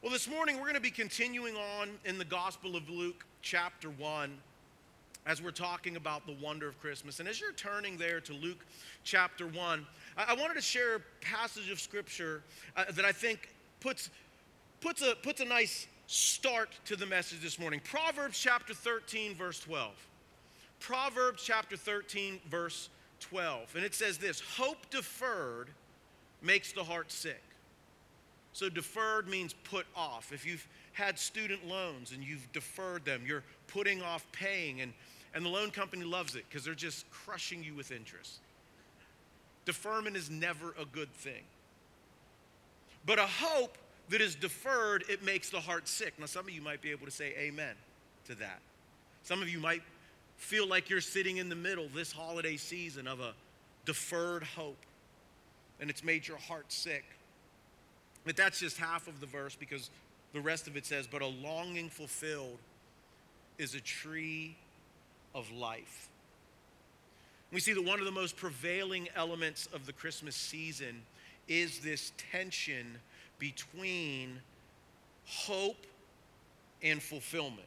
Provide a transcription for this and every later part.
Well, this morning we're going to be continuing on in the Gospel of Luke, chapter 1, as we're talking about the wonder of Christmas. And as you're turning there to Luke, chapter 1, I wanted to share a passage of Scripture that I think puts a nice start to the message this morning. Proverbs chapter 13, verse 12. Proverbs chapter 13, verse 12. And it says this: hope deferred makes the heart sick. So deferred means put off. If you've had student loans and you've deferred them, you're putting off paying, and the loan company loves it because they're just crushing you with interest. Deferment is never a good thing. But a hope that is deferred, it makes the heart sick. Now, some of you might be able to say amen to that. Some of you might feel like you're sitting in the middle this holiday season of a deferred hope, and it's made your heart sick. But that's just half of the verse, because the rest of it says, but a longing fulfilled is a tree of life. We see that one of the most prevailing elements of the Christmas season is this tension between hope and fulfillment.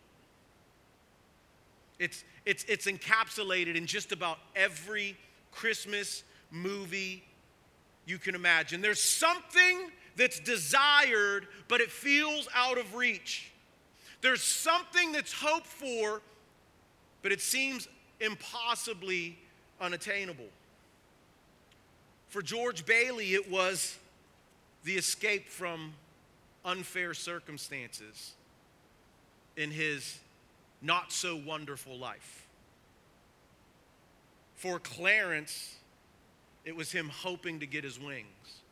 It's encapsulated in just about every Christmas movie you can imagine. There's something that's desired, but it feels out of reach. There's something that's hoped for, but it seems impossibly unattainable. For George Bailey, it was the escape from unfair circumstances in his not so wonderful life. For Clarence, it was him hoping to get his wings.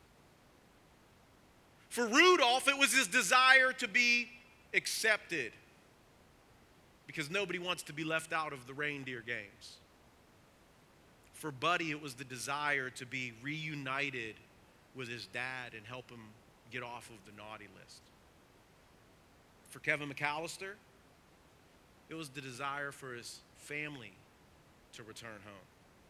For Rudolph, it was his desire to be accepted, because nobody wants to be left out of the reindeer games. For Buddy, it was the desire to be reunited with his dad and help him get off of the naughty list. For Kevin McAllister, it was the desire for his family to return home.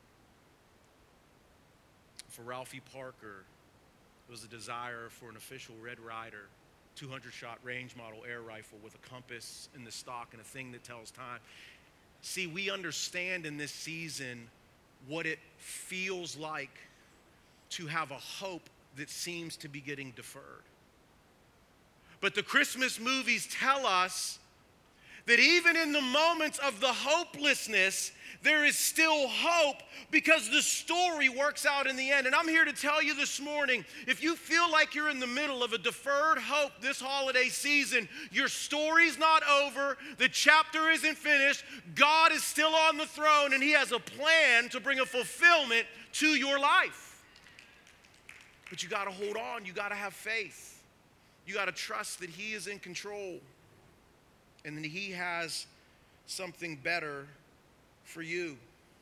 For Ralphie Parker, it was a desire for an official Red Ryder 200-shot range model air rifle with a compass in the stock and a thing that tells time. See, we understand in this season what it feels like to have a hope that seems to be getting deferred. But the Christmas movies tell us that even in the moments of the hopelessness, there is still hope, because the story works out in the end. And I'm here to tell you this morning, if you feel like you're in the middle of a deferred hope this holiday season, your story's not over, the chapter isn't finished, God is still on the throne, and He has a plan to bring a fulfillment to your life. But you got to hold on, you got to have faith. You got to trust that He is in control, and that He has something better for you.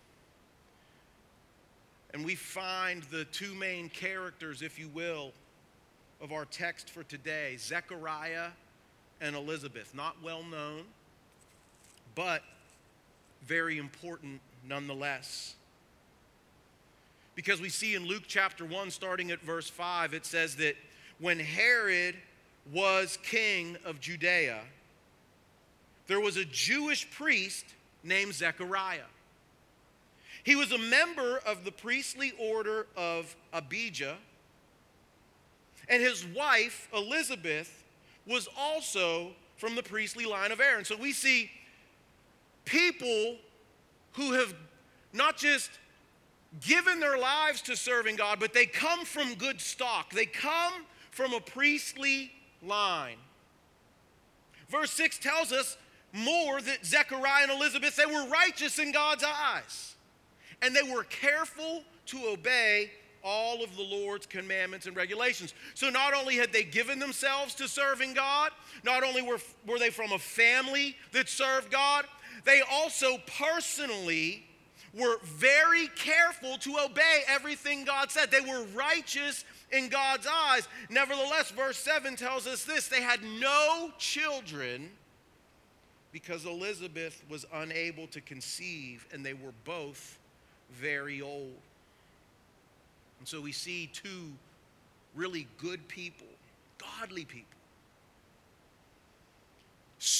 And we find the two main characters, if you will, of our text for today, Zechariah and Elizabeth. Not well known, but very important nonetheless. Because we see in Luke chapter 1, starting at verse 5, it says that when Herod was king of Judea, there was a Jewish priest named Zechariah. He was a member of the priestly order of Abijah, and his wife, Elizabeth, was also from the priestly line of Aaron. So we see people who have not just given their lives to serving God, but they come from good stock. They come from a priestly line. Verse 6 tells us more that Zechariah and Elizabeth, they were righteous in God's eyes, and they were careful to obey all of the Lord's commandments and regulations. So not only had they given themselves to serving God, not only were they from a family that served God, they also personally were very careful to obey everything God said. They were righteous in God's eyes. Nevertheless, verse 7 tells us this: they had no children because Elizabeth was unable to conceive, and they were both very old. And so we see two really good people, godly people,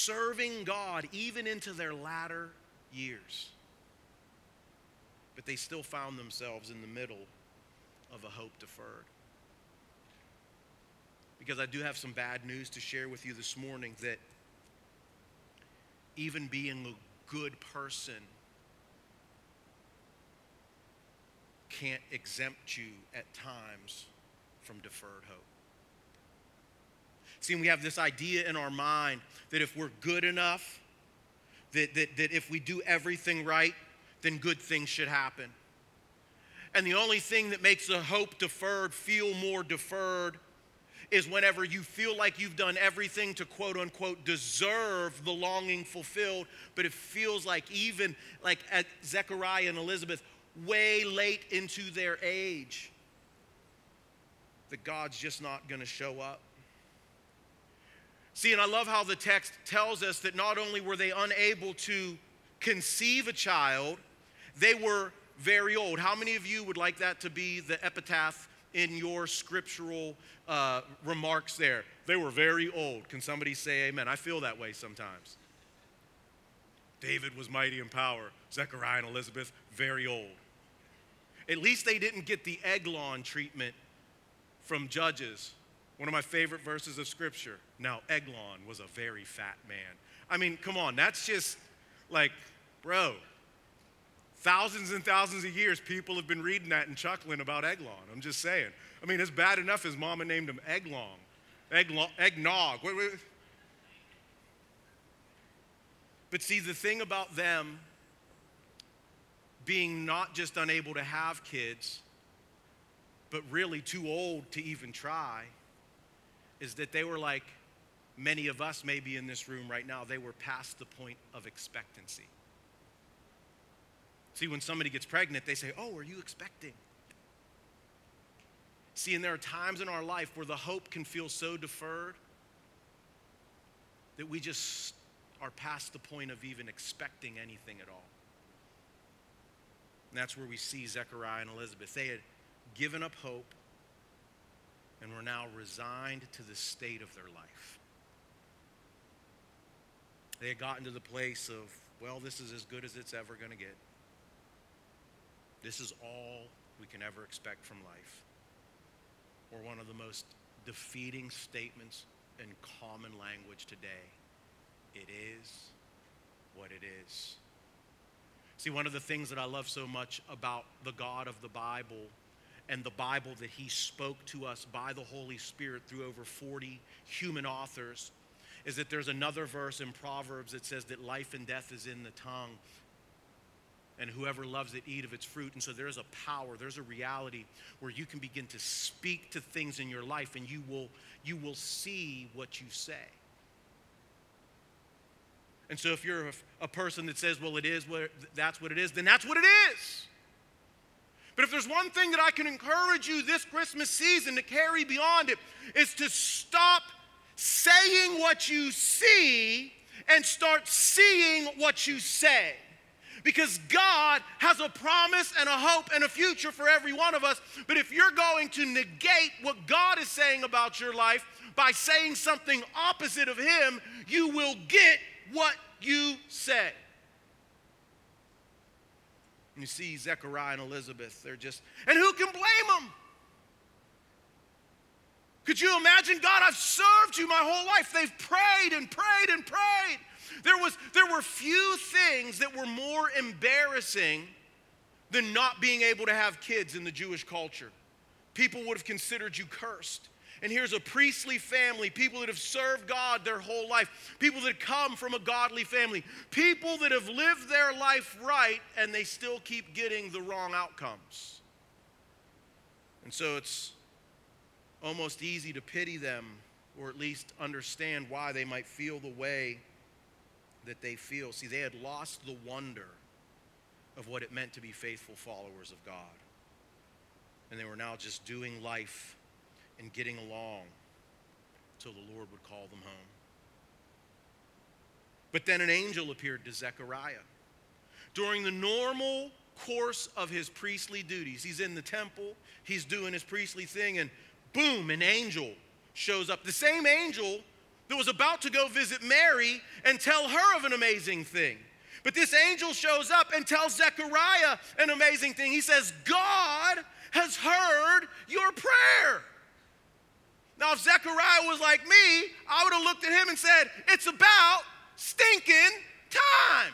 serving God even into their latter years. But they still found themselves in the middle of a hope deferred. Because I do have some bad news to share with you this morning, that even being a good person can't exempt you at times from deferred hope. See, we have this idea in our mind that if we're good enough, that if we do everything right, then good things should happen. And the only thing that makes a hope deferred feel more deferred is whenever you feel like you've done everything to quote unquote deserve the longing fulfilled, but it feels like, even like at Zechariah and Elizabeth, way late into their age, that God's just not going to show up. See, and I love how the text tells us that not only were they unable to conceive a child, they were very old. How many of you would like that to be the epitaph in your scriptural remarks there? They were very old. Can somebody say amen? I feel that way sometimes. David was mighty in power. Zechariah and Elizabeth, very old. At least they didn't get the Eglon treatment from Judges, one of my favorite verses of scripture. Now, Eglon was a very fat man. I mean, come on, that's just like, bro, thousands and thousands of years people have been reading that and chuckling about Eglon. I'm just saying. I mean, it's bad enough his mama named him Eggnog. But see, the thing about them being not just unable to have kids, but really too old to even try, is that they were like many of us maybe in this room right now. They were past the point of expectancy. See, when somebody gets pregnant, they say, "Oh, are you expecting?" See, and there are times in our life where the hope can feel so deferred that we just are past the point of even expecting anything at all. And that's where we see Zechariah and Elizabeth. They had given up hope and were now resigned to the state of their life. They had gotten to the place of, well, this is as good as it's ever going to get. This is all we can ever expect from life. Or one of the most defeating statements in common language today: it is what it is. See, one of the things that I love so much about the God of the Bible, and the Bible that he spoke to us by the Holy Spirit through over 40 human authors, is that there's another verse in Proverbs that says that life and death is in the tongue, and whoever loves it eat of its fruit. And so there's a power, there's a reality where you can begin to speak to things in your life, and you will see what you say. And so if you're a person that says, well, that's what it is, then that's what it is. But if there's one thing that I can encourage you this Christmas season to carry beyond it, is to stop saying what you see and start seeing what you say. Because God has a promise and a hope and a future for every one of us. But if you're going to negate what God is saying about your life by saying something opposite of him, you will get what you say. And you see Zechariah and Elizabeth, and who can blame them? Could you imagine? God, I've served you my whole life. They've prayed and prayed and prayed. There were few things that were more embarrassing than not being able to have kids in the Jewish culture. People would have considered you cursed. And here's a priestly family, people that have served God their whole life, people that come from a godly family, people that have lived their life right, and they still keep getting the wrong outcomes. And so it's almost easy to pity them, or at least understand why they might feel the way that they feel. See, they had lost the wonder of what it meant to be faithful followers of God. And they were now just doing life and getting along till the Lord would call them home. But then an angel appeared to Zechariah. During the normal course of his priestly duties, he's in the temple, he's doing his priestly thing, and boom, an angel shows up. The same angel that was about to go visit Mary and tell her of an amazing thing. But this angel shows up and tells Zechariah an amazing thing. He says, God has heard your prayer. Now, if Zechariah was like me, I would have looked at him and said, it's about stinking time.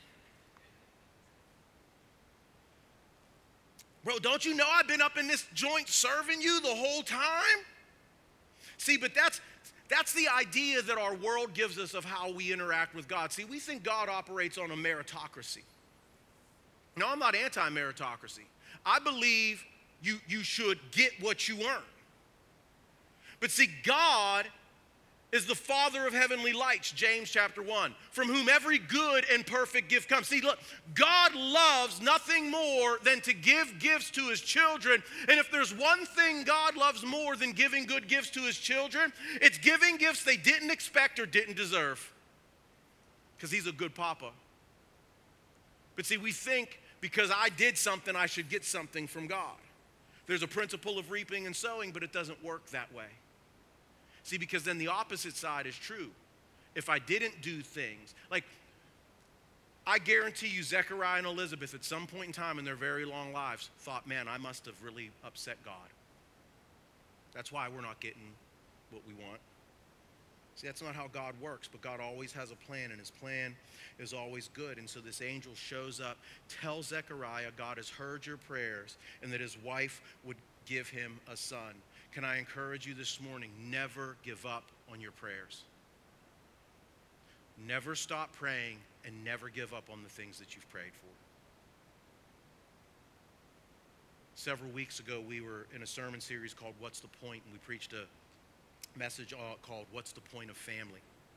Bro, don't you know I've been up in this joint serving you the whole time? See, but that's the idea that our world gives us of how we interact with God. See, we think God operates on a meritocracy. No, I'm not anti-meritocracy. I believe you should get what you earn. But see, God is the Father of heavenly lights, James chapter 1, from whom every good and perfect gift comes. See, look, God loves nothing more than to give gifts to his children. And if there's one thing God loves more than giving good gifts to his children, it's giving gifts they didn't expect or didn't deserve. Because he's a good papa. But see, we think because I did something, I should get something from God. There's a principle of reaping and sowing, but it doesn't work that way. See, because then the opposite side is true. If I didn't do things, like I guarantee you Zechariah and Elizabeth at some point in time in their very long lives thought, man, I must have really upset God. That's why we're not getting what we want. See, that's not how God works, but God always has a plan, and his plan is always good. And so this angel shows up, tells Zechariah God has heard your prayers, and that his wife would give him a son. Can I encourage you this morning, never give up on your prayers. Never stop praying and never give up on the things that you've prayed for. Several weeks ago, we were in a sermon series called What's the Point? And we preached a message called What's the Point of Family?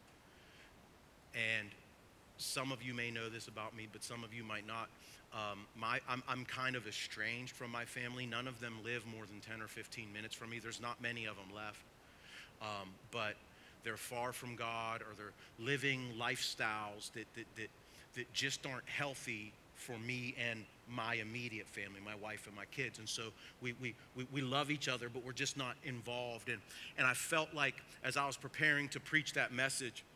And some of you may know this about me, but some of you might not. I'm kind of estranged from my family. None of them live more than 10 or 15 minutes from me. There's not many of them left. But they're far from God, or they're living lifestyles that just aren't healthy for me and my immediate family, my wife and my kids. And so we love each other, but we're just not involved. And I felt like as I was preparing to preach that message,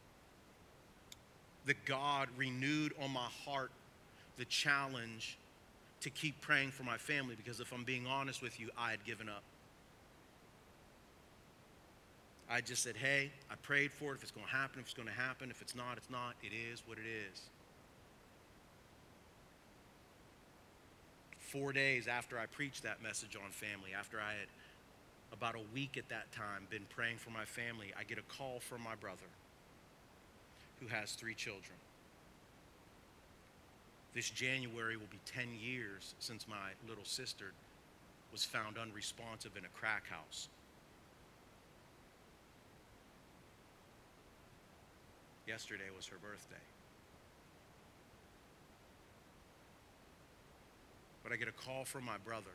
that God renewed on my heart the challenge to keep praying for my family, because if I'm being honest with you, I had given up. I just said, hey, I prayed for it. If it's going to happen, if it's going to happen. If it's not, it's not. It is what it is. 4 days after I preached that message on family, after I had about a week at that time been praying for my family, I get a call from my brother who has 3 children. This January will be 10 years since my little sister was found unresponsive in a crack house. Yesterday was her birthday. But I get a call from my brother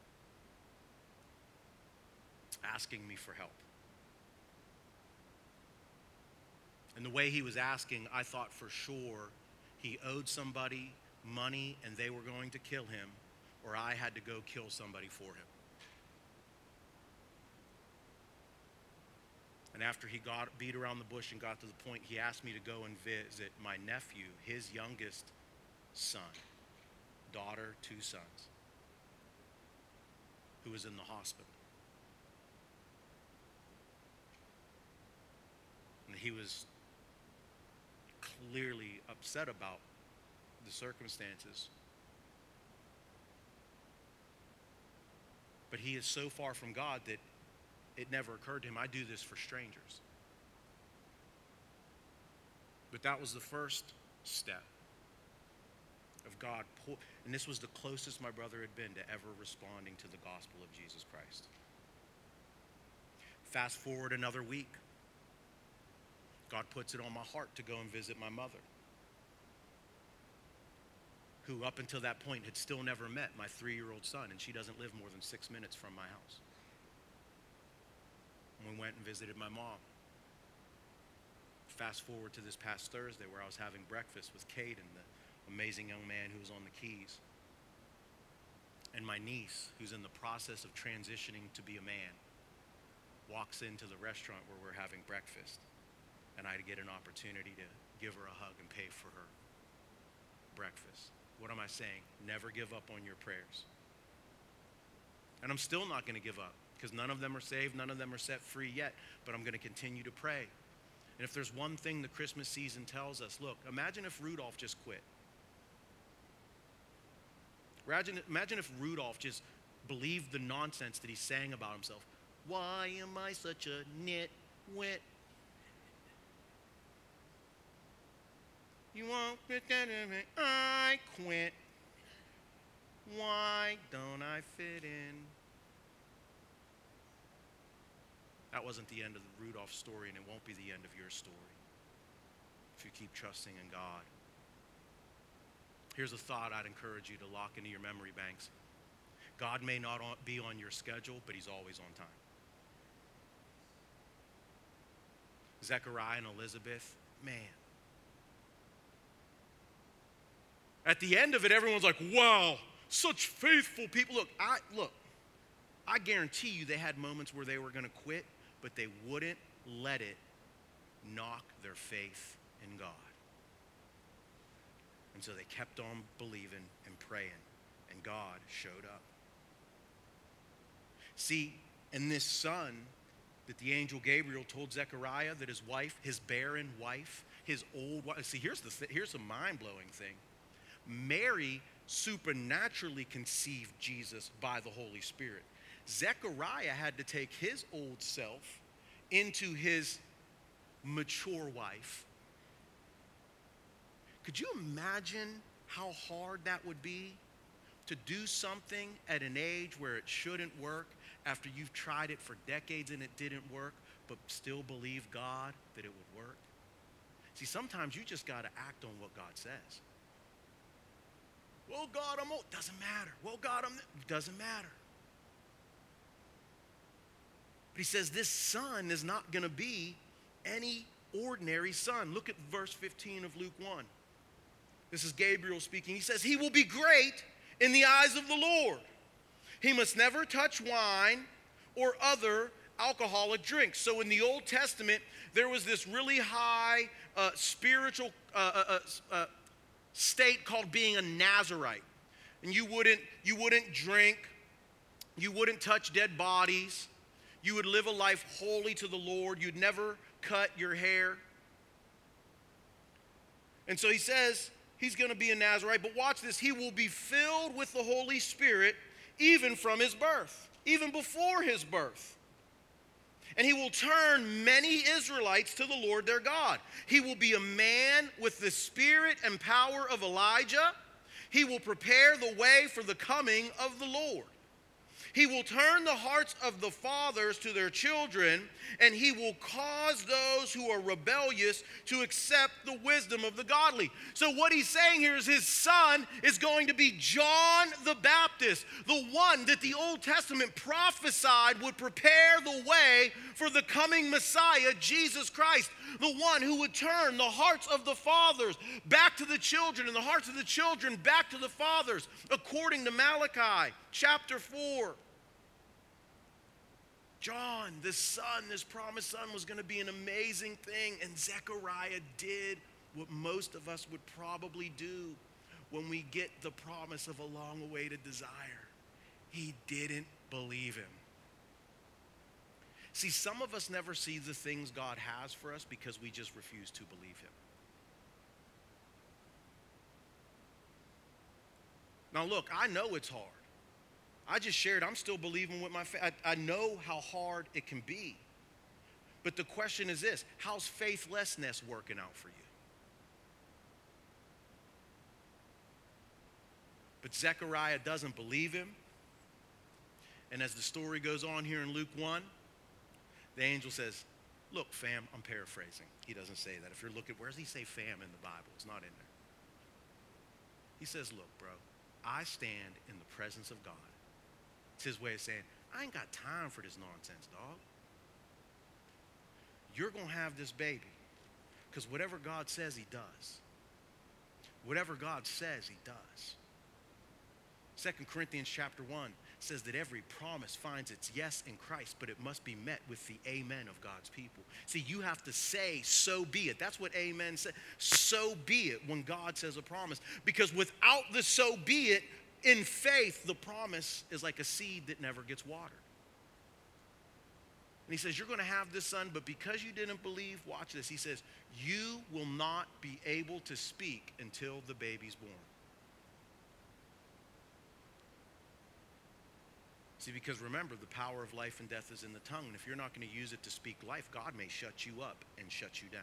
asking me for help. And the way he was asking, I thought for sure he owed somebody money and they were going to kill him, or I had to go kill somebody for him. And after he got beat around the bush and got to the point, he asked me to go and visit my nephew, his youngest son, daughter, 2 sons, who was in the hospital. And he was clearly upset about the circumstances. But he is so far from God that it never occurred to him, I do this for strangers. But that was the first step of God. And this was the closest my brother had been to ever responding to the gospel of Jesus Christ. Fast forward another week. God puts it on my heart to go and visit my mother, who up until that point had still never met my 3-year-old son, and she doesn't live more than 6 minutes from my house. And we went and visited my mom. Fast forward to this past Thursday, where I was having breakfast with Caden, the amazing young man who was on the keys, and my niece, who's in the process of transitioning to be a man. walks into the restaurant where we're having breakfast, and I get an opportunity to give her a hug and pay for her breakfast. What am I saying? Never give up on your prayers. And I'm still not going to give up, because none of them are saved, none of them are set free yet, but I'm going to continue to pray. And if there's one thing the Christmas season tells us, look, imagine if Rudolph just quit. Imagine if Rudolph just believed the nonsense that he sang about himself. Why am I such a nitwit? You won't quit, I quit. Why don't I fit in? That wasn't the end of the Rudolph story, and it won't be the end of your story if you keep trusting in God. Here's a thought I'd encourage you to lock into your memory banks. God may not be on your schedule, but he's always on time. Zechariah and Elizabeth, man. At the end of it, everyone's like, wow, such faithful people. Look, I guarantee you they had moments where they were going to quit, but they wouldn't let it knock their faith in God. And so they kept on believing and praying, and God showed up. See, and this son that the angel Gabriel told Zechariah that his wife, his barren wife, his old wife, see, here's a mind-blowing thing. Mary supernaturally conceived Jesus by the Holy Spirit. Zechariah had to take his old self into his mature wife. Could you imagine how hard that would be to do something at an age where it shouldn't work after you've tried it for decades and it didn't work, but still believe God that it would work? See, sometimes you just got to act on what God says. Well, God, I'm old. Doesn't matter. Well, God, doesn't matter. But he says this son is not going to be any ordinary son. Look at verse 15 of Luke 1. This is Gabriel speaking. He says, he will be great in the eyes of the Lord. He must never touch wine or other alcoholic drinks. So in the Old Testament, there was this really high spiritual state called being a Nazirite. And you wouldn't drink, you wouldn't touch dead bodies, you would live a life holy to the Lord, you'd never cut your hair. And so he says he's going to be a Nazirite, but watch this, he will be filled with the Holy Spirit even from his birth, even before his birth. And he will turn many Israelites to the Lord their God. He will be a man with the spirit and power of Elijah. He will prepare the way for the coming of the Lord. He will turn the hearts of the fathers to their children, and he will cause those who are rebellious to accept the wisdom of the godly. So what he's saying here is his son is going to be John the Baptist, the one that the Old Testament prophesied would prepare the way for the coming Messiah, Jesus Christ, the one who would turn the hearts of the fathers back to the children and the hearts of the children back to the fathers, according to Malachi chapter 4. John, this son, this promised son, was going to be an amazing thing. And Zechariah did what most of us would probably do when we get the promise of a long-awaited desire. He didn't believe him. See, some of us never see the things God has for us because we just refuse to believe him. Now look, I know it's hard. I just shared, I'm still believing with my faith. I know how hard it can be. But the question is this, how's faithlessness working out for you? But Zechariah doesn't believe him. And as the story goes on here in Luke 1, the angel says, look, fam, I'm paraphrasing. He doesn't say that. If you're looking, where does he say fam in the Bible? It's not in there. He says, look, bro, I stand in the presence of God. It's his way of saying, I ain't got time for this nonsense, dog. You're going to have this baby because whatever God says, he does. Whatever God says, he does. 2 Corinthians chapter 1 says that every promise finds its yes in Christ, but it must be met with the amen of God's people. See, you have to say, so be it. That's what amen says. So be it when God says a promise. Because without the so be it, in faith, the promise is like a seed that never gets watered. And he says, you're going to have this son, but because you didn't believe, watch this. He says, you will not be able to speak until the baby's born. See, because remember, the power of life and death is in the tongue. And if you're not going to use it to speak life, God may shut you up and shut you down.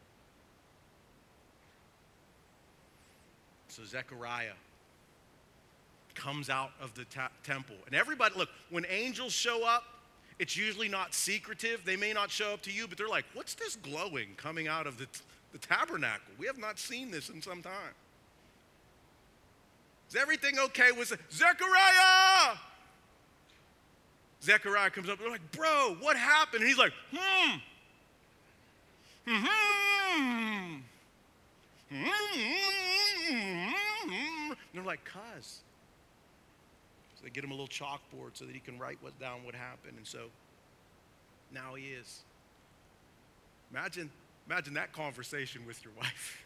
So Zechariah comes out of the temple. And everybody, look, when angels show up, it's usually not secretive. They may not show up to you, but they're like, what's this glowing coming out of the tabernacle? We have not seen this in some time. Is everything okay with Zechariah? Zechariah comes up, they're like, bro, what happened? And he's like, And they're like, cuz. So they get him a little chalkboard so that he can write down what happened. And so now he is. Imagine that conversation with your wife.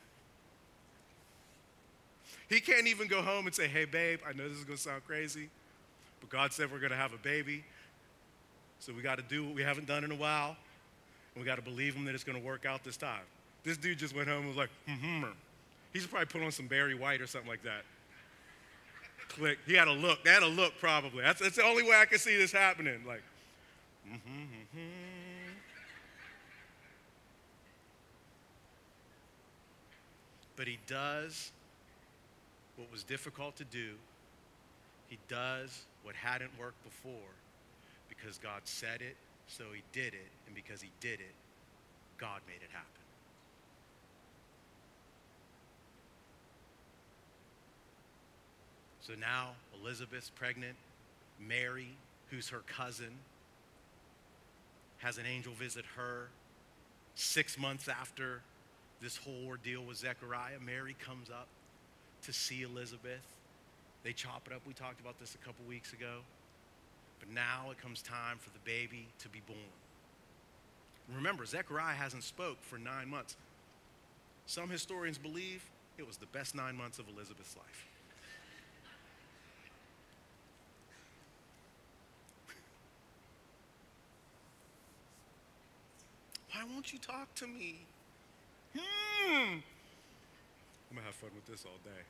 He can't even go home and say, hey, babe, I know this is going to sound crazy, but God said we're going to have a baby. So we got to do what we haven't done in a while, and we got to believe him that it's going to work out this time. This dude just went home and was like, He should probably put on some Barry White or something like that. Click. He had a look. They had a look probably. That's the only way I can see this happening. Like, But he does what was difficult to do. He does what hadn't worked before. Because God said it, so he did it. And because he did it, God made it happen. So now Elizabeth's pregnant. Mary, who's her cousin, has an angel visit her. 6 months after this whole ordeal with Zechariah, Mary comes up to see Elizabeth. They chop it up. We talked about this a couple weeks ago. But now it comes time for the baby to be born. Remember, Zechariah hasn't spoke for 9 months. Some historians believe it was the best 9 months of Elizabeth's life. Why won't you talk to me? I'm going to have fun with this all day.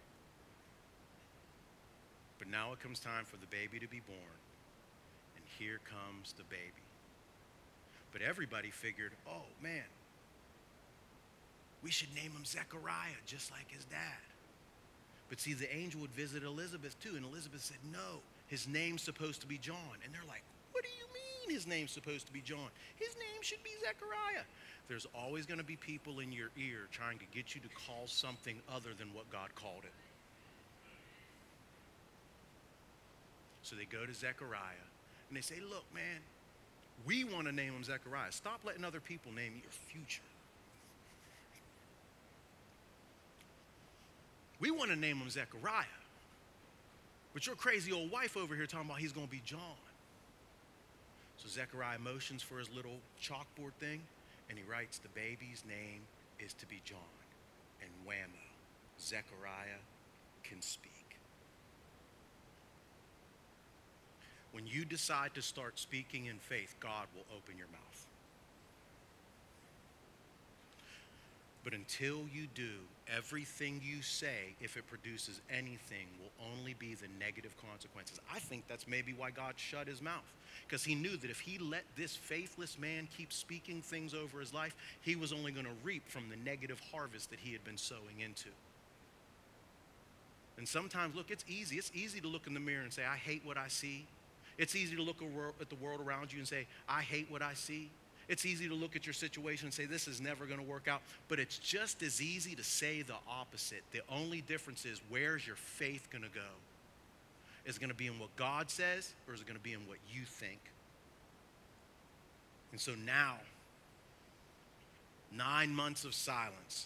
But now it comes time for the baby to be born. And here comes the baby. But everybody figured, oh man, we should name him Zechariah, just like his dad. But see, the angel would visit Elizabeth too, and Elizabeth said, no, his name's supposed to be John. And they're like, what do you mean his name's supposed to be John? His name should be Zechariah. There's always going to be people in your ear trying to get you to call something other than what God called it. So they go to Zechariah, and they say, look, man, we want to name him Zechariah. Stop letting other people name your future. We want to name him Zechariah. But your crazy old wife over here talking about he's going to be John. So Zechariah motions for his little chalkboard thing, and he writes the baby's name is to be John. And whammo, Zechariah can speak. When you decide to start speaking in faith, God will open your mouth. But until you do, everything you say, if it produces anything, will only be the negative consequences. I think that's maybe why God shut his mouth. Because he knew that if he let this faithless man keep speaking things over his life, he was only going to reap from the negative harvest that he had been sowing into. And sometimes, look, it's easy. It's easy to look in the mirror and say, I hate what I see. It's easy to look at the world around you and say, I hate what I see. It's easy to look at your situation and say, this is never going to work out. But it's just as easy to say the opposite. The only difference is, where's your faith going to go? Is it going to be in what God says, or is it going to be in what you think? And so now, 9 months of silence,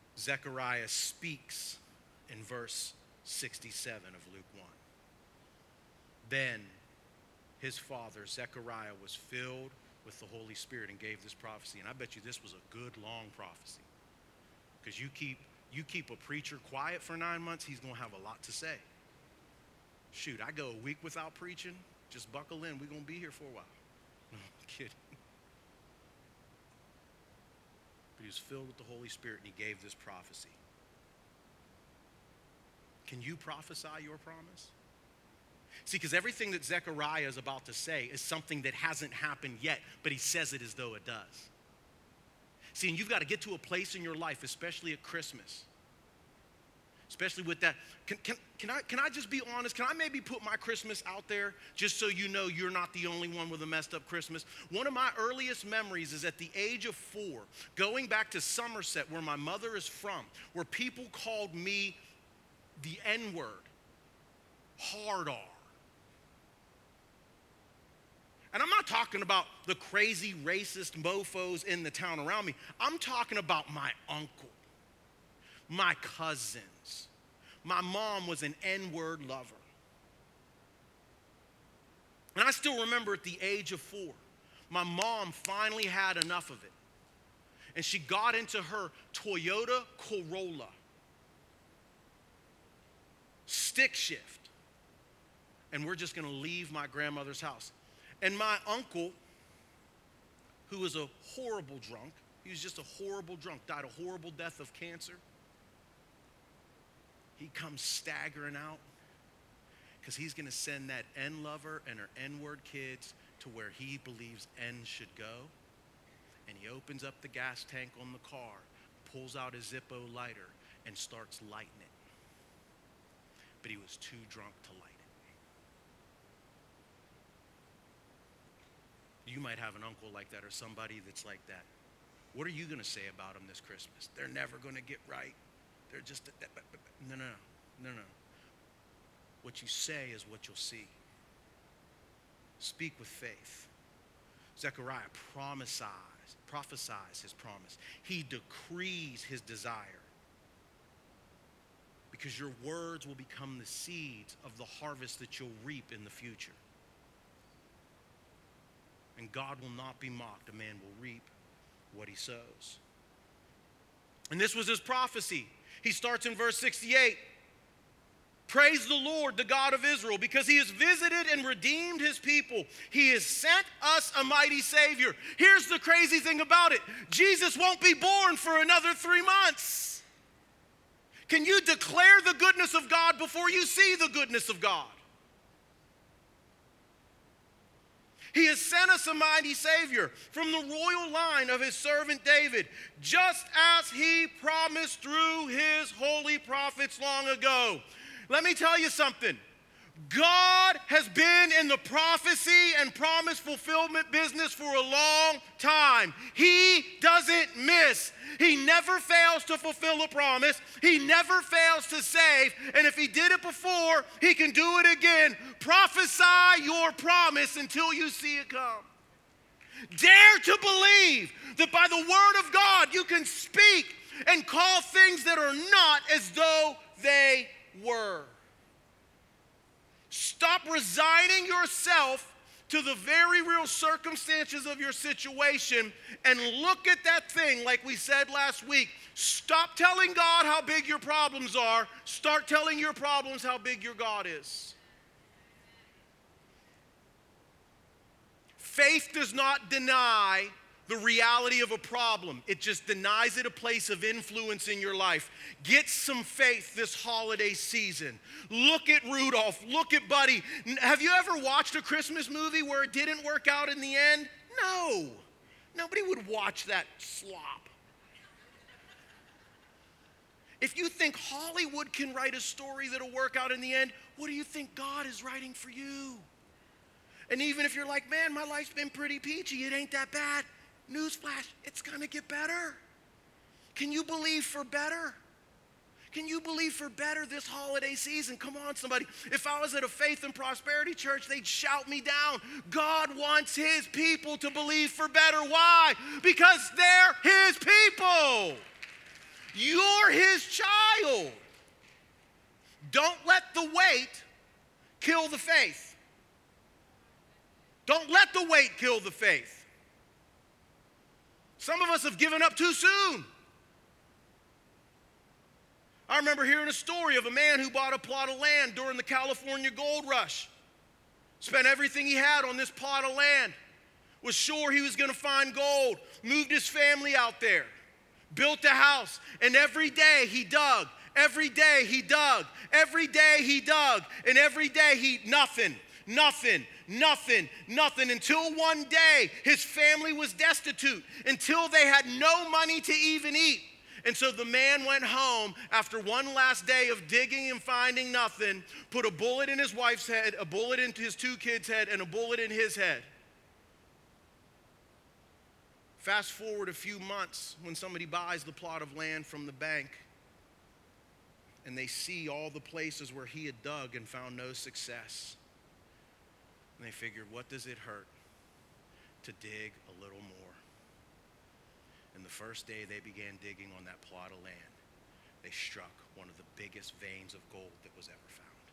Zechariah speaks in verse 67 of Luke 1. Then his father, Zechariah, was filled with the Holy Spirit and gave this prophecy. And I bet you this was a good, long prophecy. Because you keep a preacher quiet for 9 months, he's going to have a lot to say. Shoot, I go a week without preaching, just buckle in. We're going to be here for a while. No, I'm kidding. But he was filled with the Holy Spirit and he gave this prophecy. Can you prophesy your promise? See, because everything that Zechariah is about to say is something that hasn't happened yet, but he says it as though it does. See, and you've got to get to a place in your life, especially at Christmas, especially with that. Can I just be honest? Can I maybe put my Christmas out there just so you know you're not the only one with a messed up Christmas? One of my earliest memories is at the age of 4, going back to Somerset, where my mother is from, where people called me the N-word, hard R. And I'm not talking about the crazy racist mofos in the town around me. I'm talking about my uncle, my cousins. My mom was an N-word lover. And I still remember at the age of 4, my mom finally had enough of it. And she got into her Toyota Corolla, stick shift. And we're just going to leave my grandmother's house. And my uncle, who was a horrible drunk, he was just a horrible drunk, died a horrible death of cancer. He comes staggering out because he's going to send that N lover and her N-word kids to where he believes N should go. And he opens up the gas tank on the car, pulls out his Zippo lighter, and starts lighting it. But he was too drunk to light it. You might have an uncle like that or somebody that's like that. What are you going to say about them this Christmas? They're never going to get right. They're just, no. What you say is what you'll see. Speak with faith. Zechariah prophesies his promise. He decrees his desire. Because your words will become the seeds of the harvest that you'll reap in the future. And God will not be mocked. A man will reap what he sows. And this was his prophecy. He starts in verse 68. Praise the Lord, the God of Israel, because he has visited and redeemed his people. He has sent us a mighty Savior. Here's the crazy thing about it. Jesus won't be born for another 3 months. Can you declare the goodness of God before you see the goodness of God? He has sent us a mighty Savior from the royal line of his servant David, just as he promised through his holy prophets long ago. Let me tell you something. God has been in the prophecy and promise fulfillment business for a long time. He doesn't miss. He never fails to fulfill a promise. He never fails to save. And if he did it before, he can do it again. Prophesy your promise until you see it come. Dare to believe that by the word of God you can speak and call things that are not as though they were. Stop resigning yourself to the very real circumstances of your situation and look at that thing like we said last week. Stop telling God how big your problems are. Start telling your problems how big your God is. Faith does not deny the reality of a problem. It just denies it a place of influence in your life. Get some faith this holiday season. Look at Rudolph. Look at Buddy. Have you ever watched a Christmas movie where it didn't work out in the end? No. Nobody would watch that slop. If you think Hollywood can write a story that'll work out in the end, what do you think God is writing for you? And even if you're like, man, my life's been pretty peachy, it ain't that bad. Newsflash, it's gonna get better. Can you believe for better? Can you believe for better this holiday season? Come on, somebody. If I was at a faith and prosperity church, they'd shout me down. God wants his people to believe for better. Why? Because they're his people. You're his child. Don't let the wait kill the faith. Don't let the weight kill the faith. Some of us have given up too soon. I remember hearing a story of a man who bought a plot of land during the California gold rush. Spent everything he had on this plot of land. Was sure he was going to find gold. Moved his family out there. Built a house. And every day he dug. Every day he dug. Every day he dug. And every day nothing. Until one day his family was destitute. Until they had no money to even eat. And so the man went home after one last day of digging and finding nothing, put a bullet in his wife's head, a bullet into his 2 kids' head, and a bullet in his head. Fast forward a few months when somebody buys the plot of land from the bank and they see all the places where he had dug and found no success. And they figured, what does it hurt to dig a little more? And the first day they began digging on that plot of land, they struck one of the biggest veins of gold that was ever found.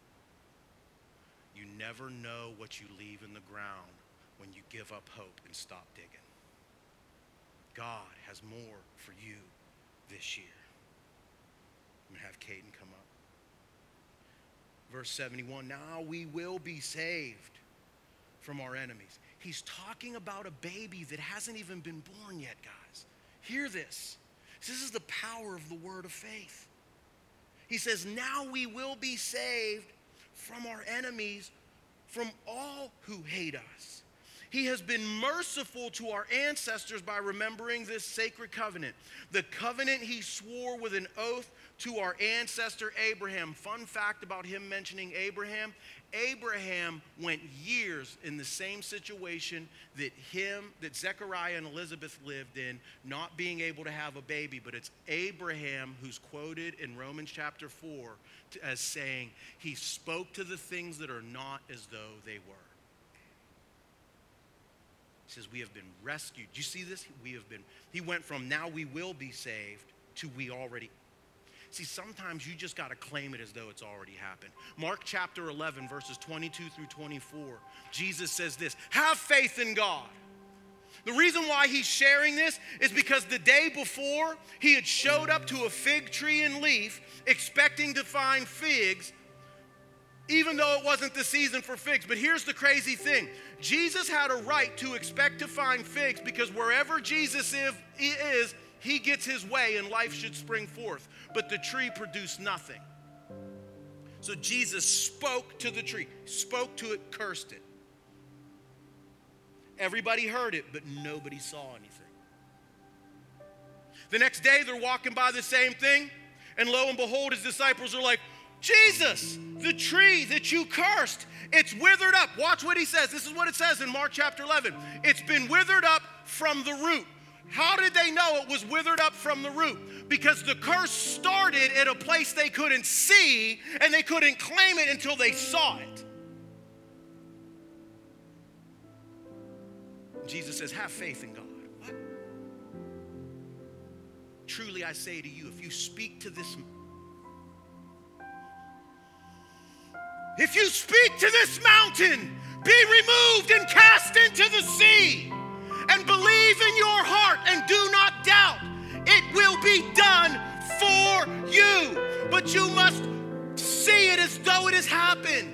You never know what you leave in the ground when you give up hope and stop digging. God has more for you this year. I'm going to have Caden come up. Verse 71, now we will be saved from our enemies. He's talking about a baby that hasn't even been born yet, guys. Hear this. This is the power of the word of faith. He says, now we will be saved from our enemies, from all who hate us. He has been merciful to our ancestors by remembering this sacred covenant. The covenant he swore with an oath to our ancestor Abraham. Fun fact about him mentioning Abraham. Abraham went years in the same situation that Zechariah and Elizabeth lived in, not being able to have a baby. But it's Abraham who's quoted in Romans chapter 4 as saying, he spoke to the things that are not as though they were. He says, we have been rescued. Do you see this? He went from now we will be saved to we already. See, sometimes you just got to claim it as though it's already happened. Mark chapter 11, verses 22 through 24. Jesus says this, have faith in God. The reason why he's sharing this is because the day before, he had showed up to a fig tree and leaf expecting to find figs, even though it wasn't the season for figs. But here's the crazy thing. Jesus had a right to expect to find figs because wherever Jesus is, he gets his way and life should spring forth. But the tree produced nothing. So Jesus spoke to the tree, spoke to it, cursed it. Everybody heard it, but nobody saw anything. The next day, they're walking by the same thing, and lo and behold, his disciples are like, Jesus, the tree that you cursed, it's withered up. Watch what he says. This is what it says in Mark chapter 11. It's been withered up from the root. How did they know it was withered up from the root? Because the curse started at a place they couldn't see, and they couldn't claim it until they saw it. Jesus says, have faith in God. What? Truly I say to you, if you speak to this mountain, be removed and cast into the sea, and believe in your heart and do not doubt, it will be done for you. But you must see it as though it has happened.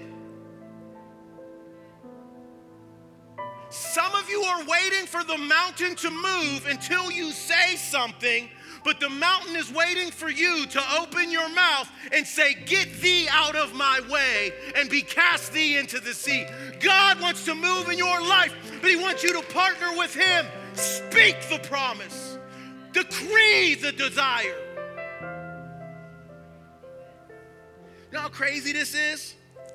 Some of you are waiting for the mountain to move until you say something, but the mountain is waiting for you to open your mouth and say, get thee out of my way and be cast thee into the sea. God wants to move in your life, but he wants you to partner with him. Speak the promise. Decree the desire. You know how crazy this is?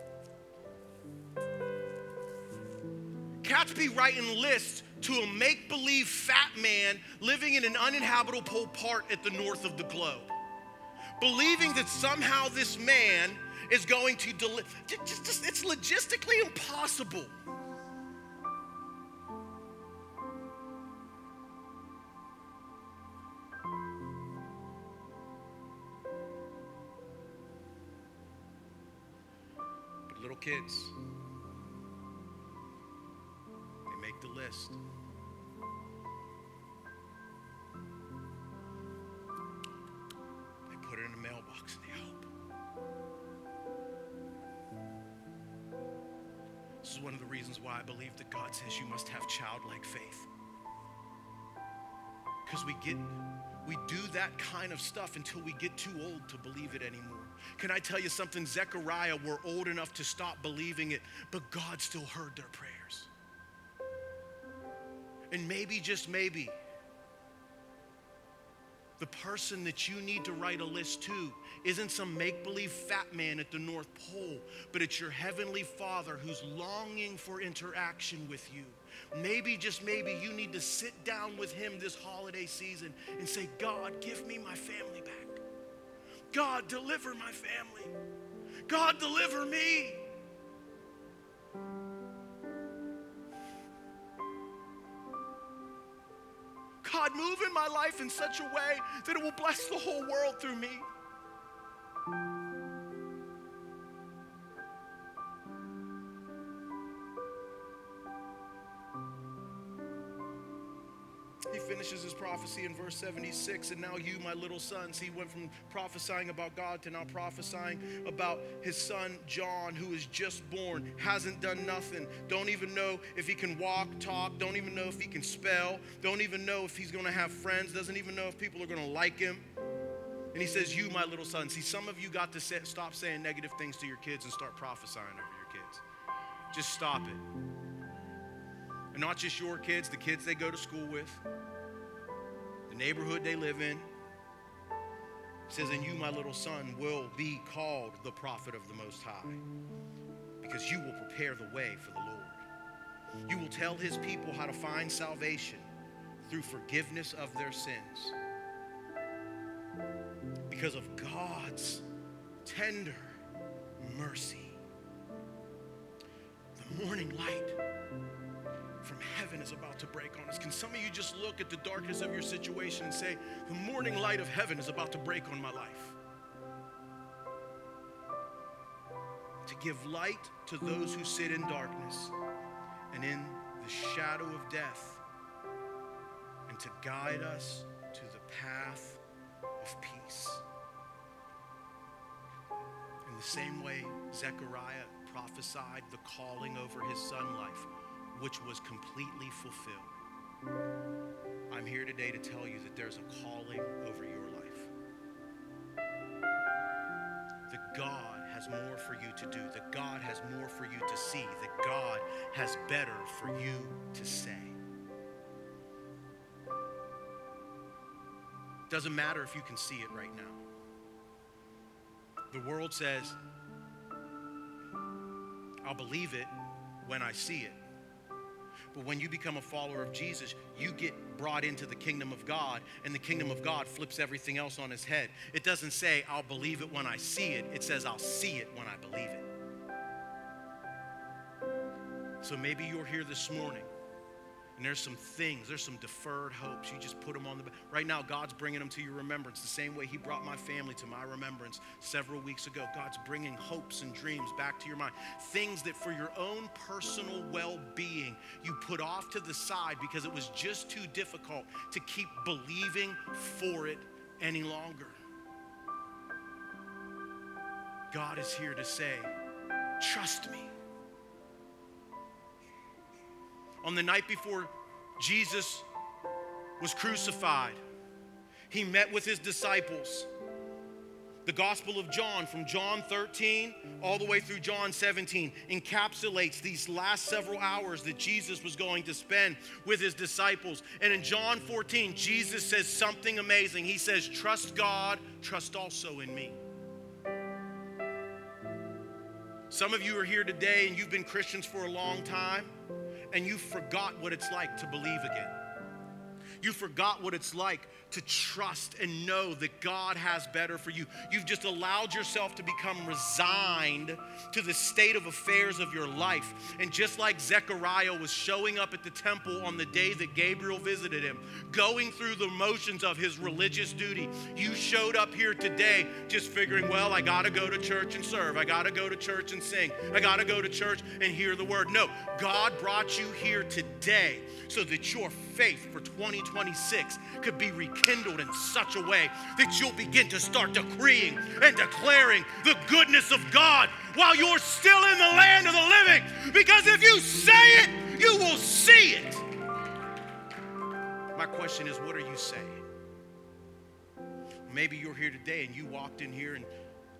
Cats be writing lists to a make-believe fat man living in an uninhabitable part at the north of the globe, believing that somehow this man is going to deliver. It's logistically impossible. But little kids, list. They put it in a mailbox and they hope. This is one of the reasons why I believe that God says you must have childlike faith. Because we do that kind of stuff until we get too old to believe it anymore. Can I tell you something? Zechariah were old enough to stop believing it, but God still heard their prayers. And maybe, just maybe, the person that you need to write a list to isn't some make-believe fat man at the North Pole, but it's your heavenly Father who's longing for interaction with you. Maybe, just maybe, you need to sit down with him this holiday season and say, God, give me my family back. God, deliver my family. God, deliver me. God, move in my life in such a way that it will bless the whole world through me. He finishes his prophecy in verse 76, and now you, my little sons. He went from prophesying about God to now prophesying about his son John, who is just born, hasn't done nothing, don't even know if he can walk, talk, don't even know if he can spell, don't even know if he's going to have friends, doesn't even know if people are going to like him. And he says, you, my little son. See, some of you got to stop saying negative things to your kids and start prophesying over your kids. Just stop it. And not just your kids, the kids they go to school with, the neighborhood they live in. It says, and you, my little son, will be called the prophet of the Most High, because you will prepare the way for the Lord. You will tell his people how to find salvation through forgiveness of their sins, because of God's tender mercy. The morning light from heaven is about to break on us. Can some of you just look at the darkness of your situation and say, the morning light of heaven is about to break on my life? To give light to those who sit in darkness and in the shadow of death, and to guide us to the path of peace. In the same way Zechariah prophesied the calling over his son's life, which was completely fulfilled. I'm here today to tell you that there's a calling over your life. That God has more for you to do. That God has more for you to see. That God has better for you to say. Doesn't matter if you can see it right now. The world says, I'll believe it when I see it. But when you become a follower of Jesus, you get brought into the kingdom of God, and the kingdom of God flips everything else on its head. It doesn't say, I'll believe it when I see it. It says, I'll see it when I believe it. So maybe you're here this morning, and there's some things, there's some deferred hopes. You just put them on the back. Right now, God's bringing them to your remembrance the same way he brought my family to my remembrance several weeks ago. God's bringing hopes and dreams back to your mind. Things that for your own personal well-being, you put off to the side because it was just too difficult to keep believing for it any longer. God is here to say, trust me. On the night before Jesus was crucified, he met with his disciples. The Gospel of John, from John 13 all the way through John 17, encapsulates these last several hours that Jesus was going to spend with his disciples. And in John 14, Jesus says something amazing. He says, trust God, trust also in me. Some of you are here today and you've been Christians for a long time, and you forgot what it's like to believe again. You forgot what it's like to trust and know that God has better for you. You've just allowed yourself to become resigned to the state of affairs of your life. And just like Zechariah was showing up at the temple on the day that Gabriel visited him, going through the motions of his religious duty, you showed up here today just figuring, well, I got to go to church and serve. I got to go to church and sing. I got to go to church and hear the word. No, God brought you here today so that your faith for 2026 could be rekindled in such a way that you'll begin to start decreeing and declaring the goodness of God while you're still in the land of the living. Because if you say it, you will see it. My question is, what are you saying? Maybe you're here today and you walked in here and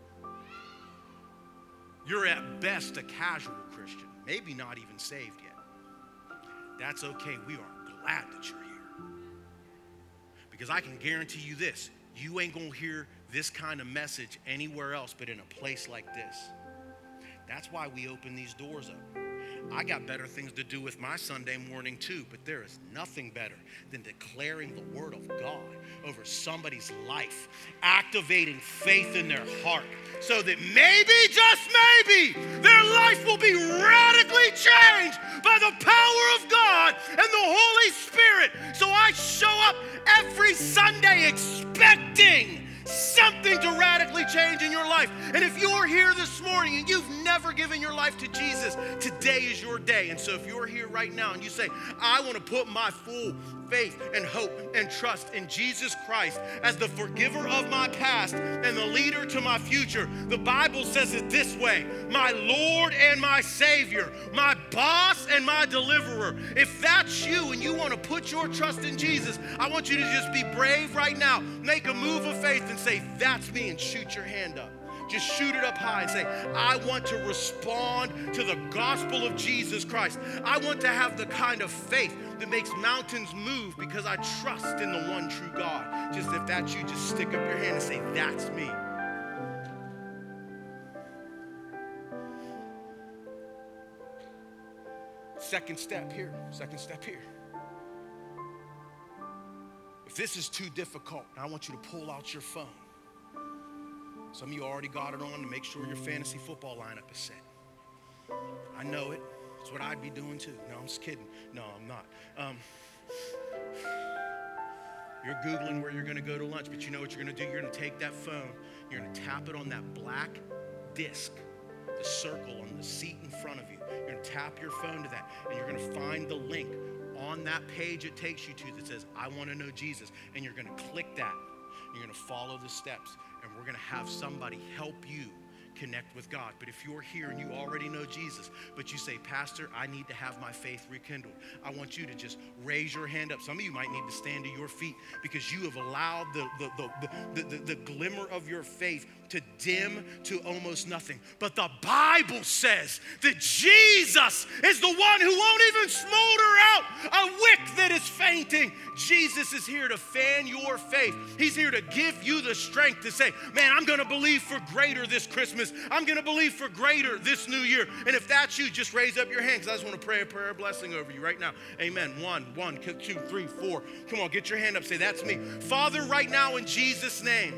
you're at best a casual Christian, maybe not even saved yet. That's okay. We are glad that you're here. Because I can guarantee you this, you ain't going to hear this kind of message anywhere else but in a place like this. That's why we open these doors up. I got better things to do with my Sunday morning too, but there is nothing better than declaring the word of God over somebody's life, activating faith in their heart so that maybe, just maybe, their life will be radically changed by the power of God and the Holy Spirit. So I show up every Sunday expecting something to radically change in your life. And if you're here this morning and you've never given your life to Jesus, today is your day. And so if you're here right now and you say, I want to put my full faith and hope and trust in Jesus Christ as the forgiver of my past and the leader to my future, the Bible says it this way: my Lord and my Savior, my boss and my deliverer. If that's you and you want to put your trust in Jesus, I want you to just be brave right now. Make a move of faith and say, that's me, and shoot your hand up. Just shoot it up high and say, I want to respond to the gospel of Jesus Christ. I want to have the kind of faith that makes mountains move because I trust in the one true God. Just if that's you, just stick up your hand and say, that's me. Second step here. If this is too difficult, I want you to pull out your phone. Some of you already got it on to make sure your fantasy football lineup is set. I know it. It's what I'd be doing too. No, I'm just kidding. No, I'm not. You're Googling where you're going to go to lunch, but you know what you're going to do? You're going to take that phone. You're going to tap it on that black disc, the circle on the seat in front of you. You're going to tap your phone to that, and you're going to find the link on that page it takes you to that says, I want to know Jesus. And you're going to click that. You're going to follow the steps, and we're going to have somebody help you connect with God. But if you're here and you already know Jesus, but you say, Pastor, I need to have my faith rekindled, I want you to just raise your hand up. Some of you might need to stand to your feet because you have allowed the glimmer of your faith to dim to almost nothing. But the Bible says that Jesus is the one who won't even smolder out a wick that is fainting. Jesus is here to fan your faith. He's here to give you the strength to say, man, I'm going to believe for greater this Christmas. I'm going to believe for greater this new year. And if that's you, just raise up your hand because I just want to pray a prayer of blessing over you right now. Amen. 1, 2, 3, 4. Come on, get your hand up. Say, that's me. Father, right now in Jesus' name,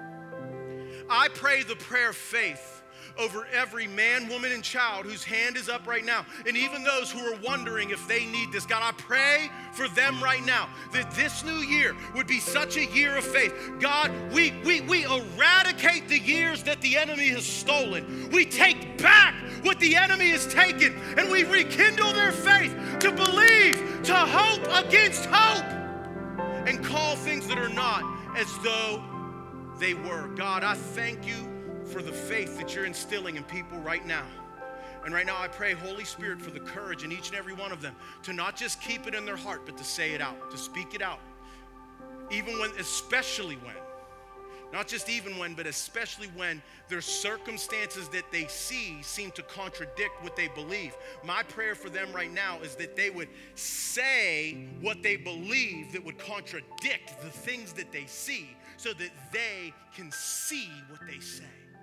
I pray the prayer of faith over every man, woman, and child whose hand is up right now. And even those who are wondering if they need this. God, I pray for them right now that this new year would be such a year of faith. God, we eradicate the years that the enemy has stolen. We take back what the enemy has taken, and we rekindle their faith to believe, to hope against hope, and call things that are not as though they were. God, I thank you for the faith that you're instilling in people right now. And right now I pray, Holy Spirit, for the courage in each and every one of them to not just keep it in their heart, but to say it out, to speak it out. Even when, especially when, not just even when, but especially when there's circumstances that they see seem to contradict what they believe. My prayer for them right now is that they would say what they believe that would contradict the things that they see so that they can see what they say.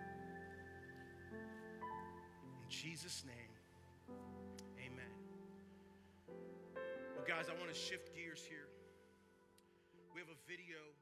In Jesus' name, amen. Well, guys, I want to shift gears here. video